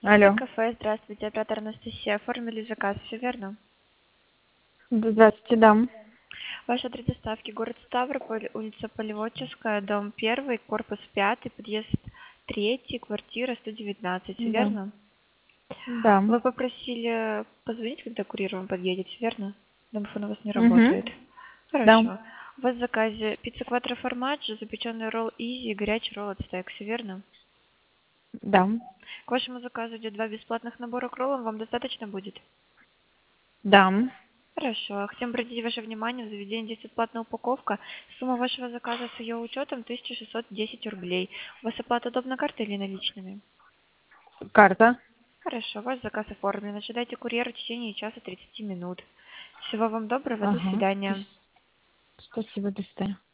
Алло. Кафе, здравствуйте, оператор Анастасия. Оформили заказ, все верно? Здравствуйте, да. Ваш адрес доставки город Ставрополь, улица Полеводческая, дом 1, корпус 5, подъезд 3, квартира 119, все Да. верно? Да. Вы попросили позвонить, когда курьер вам подъедет, все верно? Домофон у вас не Угу. работает. Да. Хорошо. У вас в заказе пицца квадро формаджо, запеченный ролл изи и горячий ролл от стейк, все верно? Да. К вашему заказу идет 2 бесплатных набора к роллам, вам достаточно будет? Да. Хорошо. Хотим обратить ваше внимание, в заведении действует платная упаковка. Сумма вашего заказа с ее учетом 1610 рублей. У вас оплата удобна картой или наличными? Карта. Хорошо, ваш заказ оформлен. Ожидайте курьера в течение часа 30 минут. Всего вам доброго, до Ага. свидания. Спасибо, до свидания.